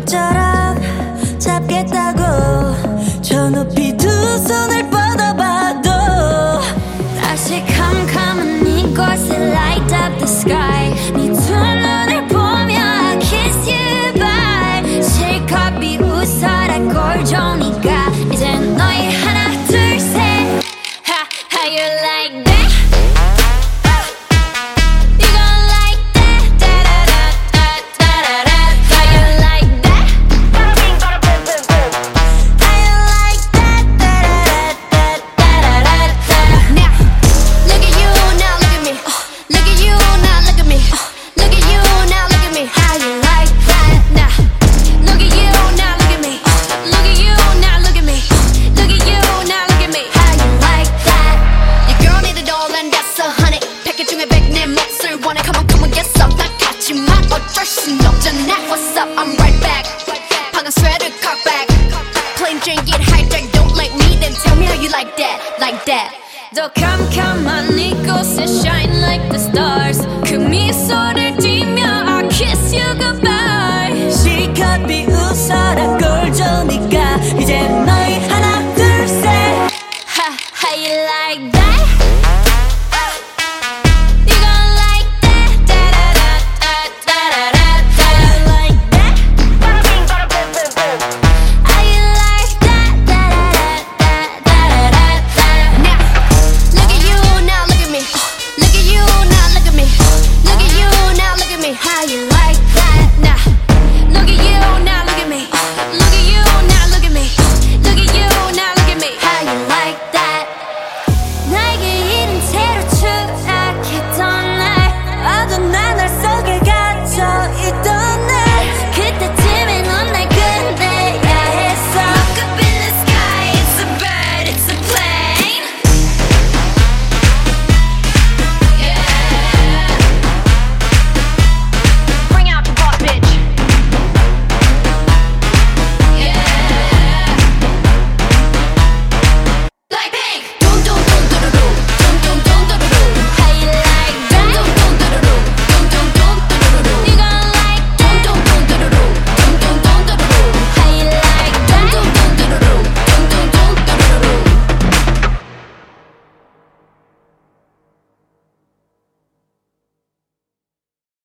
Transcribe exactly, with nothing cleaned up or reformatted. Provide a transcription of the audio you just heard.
너처럼 잡겠다고 저 높이 두 손을 뻗어봐도 다시 캄캄한 이곳에 light up the sky 네 두 눈을 보며 I kiss you bye 실컷 비웃어라 꼴좋으니까 이젠 너희 하나 둘 셋 Ha, how you like that? What's up? I'm right back. 방금 sweater cock back. Plain Jane get hijacked. Don't like me, then tell me how you like that, like that. 더 캄캄한 이곳에 shine like the stars 그 미소를